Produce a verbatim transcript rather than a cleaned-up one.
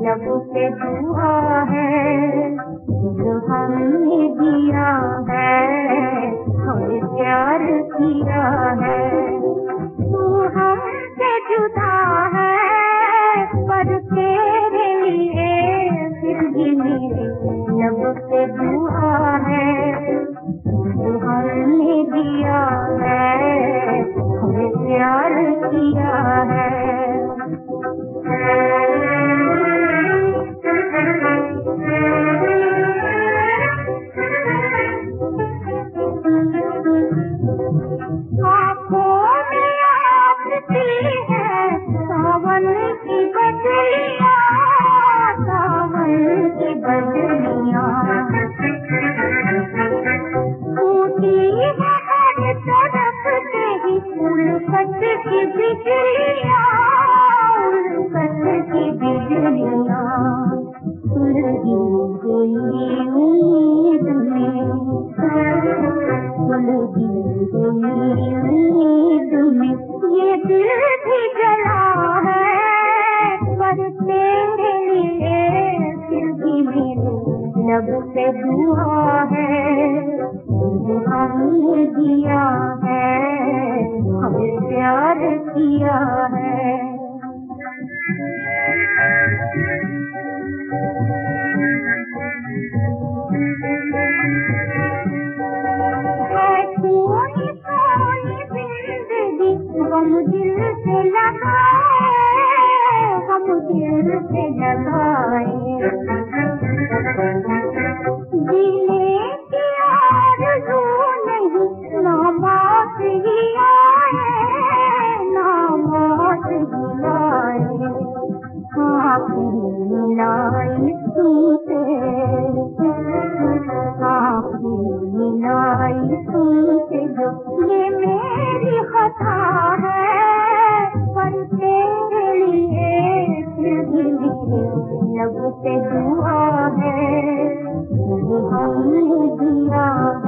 लब पे दुआ है जो हमने दिया है, हमें प्यार किया है। तू हमसे जुदा है पर तेरे लिए फिर भी मेरे लब पे दुआ है जो हमने दिया है, हमें प्यार किया है। सावन की बदलियाँ, सावन की बदलियाँ टूटी है हर तरफ से ही उल्फत की बिजलियाँ, उल्फत की बिजलियाँ सुलगी गई उम्मीद में, सुलगी गई उम्मीद में। ये दिल भी जला है पर तेरे लिए फिर भी मेरे लब पे दुआ है जो हमने दिया है, हमें प्यार किया है। हम दिल से लगाए, हम दिल से लगाए, जीने की आरज़ू नहीं ना मौत ही आए, ना मौत ही आए। आखिरी मिलाई तुमसे, आखिरी मिलाई तुमसे जो ये मेरी खता है पर तेरे लिए फिर भी मेरे लब पे दुआ है जो हमने दिया